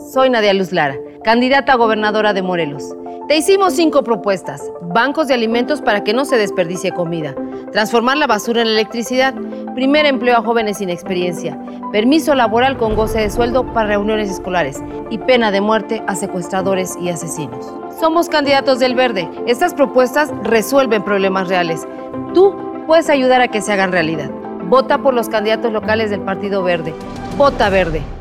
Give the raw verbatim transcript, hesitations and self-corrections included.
Soy Nadia Luz Lara, candidata a gobernadora de Morelos. Te hicimos cinco propuestas: bancos de alimentos para que no se desperdicie comida, transformar la basura en electricidad, primer empleo a jóvenes sin experiencia, permiso laboral con goce de sueldo para reuniones escolares y pena de muerte a secuestradores y asesinos. Somos candidatos del Verde. Estas propuestas resuelven problemas reales. Tú puedes ayudar a que se hagan realidad. Vota por los candidatos locales del Partido Verde. Vota Verde.